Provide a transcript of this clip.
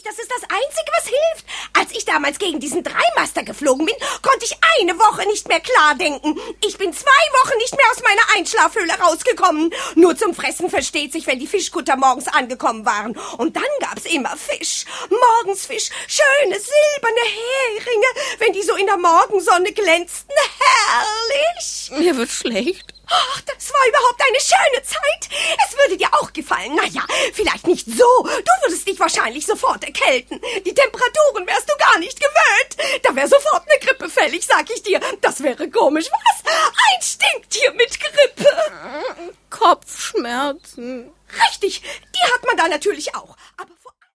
das ist das Einzige, was hilft. Als ich damals gegen diesen Dreimaster geflogen bin, konnte ich eine Woche nicht mehr klar denken. Ich bin 2 Wochen nicht mehr aus meiner Einschlafhöhle rausgekommen. Nur zum Fressen versteht sich, wenn die Fischkutter morgens angekommen waren. Und dann gab's immer Fisch. Morgens Fisch, schöne silberne Heringe, wenn die so in der Morgensonne glänzten. Herrlich! Mir wird schlecht. Ach, das war überhaupt eine schöne Zeit. Es würde dir auch gefallen. Naja, vielleicht nicht so. Du würdest dich wahrscheinlich sofort erkälten. Die Temperaturen wärst du gar nicht gewöhnt. Da wäre sofort eine Grippe fällig, sag ich dir. Das wäre komisch. Was? Ein Stinktier mit Grippe. Kopfschmerzen. Richtig, die hat man da natürlich auch. Aber